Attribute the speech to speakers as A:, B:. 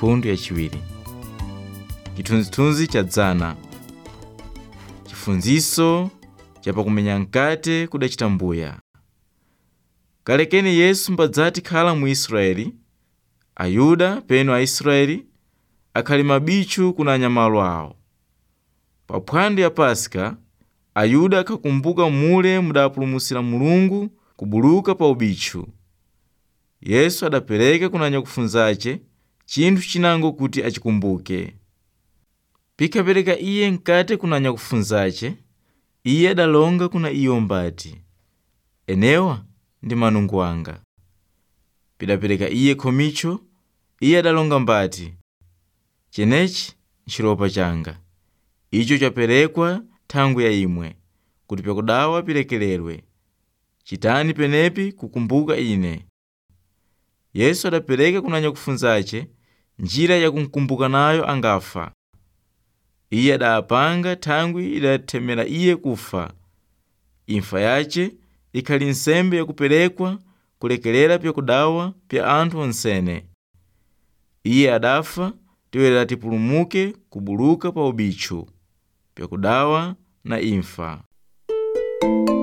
A: Mfundo yachiwiri. Chithunzithunzi cha dzana. Chifunziso chapakumenya mkate kudachita mbuya. Kalekeni Yesu mbadzati khala mu Israeli, Ayuda peno Aisraeli akhali mabichu kunanya malo awo. Pa phwando ya Paska, Ayuda akhakumbuka mule mudapulumusira Mulungu kubuluka pa ubichu. Yesu adapereka kunanya kufunzace chinthu chinango kuti achikumbuke. Pikapereka iye mkate kunanya kufunzace, iye adalonga kuna iyo mbati, enewa ndi manungu anga. Pidapereka iye khomicho, iye adalonga mbati, chenechi nchiropa changa, icho chaperekwa thangwi ya imwe, kuti pakudawa pilekelerwe. Chitani penepi kukumbuka ine. Yesu adapereka kunanya kufunzace njira ya kumkumbuka nayo angafa. Iye adapanga thangwi idathemera iye kufa. Imfa yace ikhali nsembe yakuperekwa kulekelera pyakudawa pya anthu onsene. Iye adafa tiwera tipulumuke kubuluka pa ubichu, pyakudawa na imfa.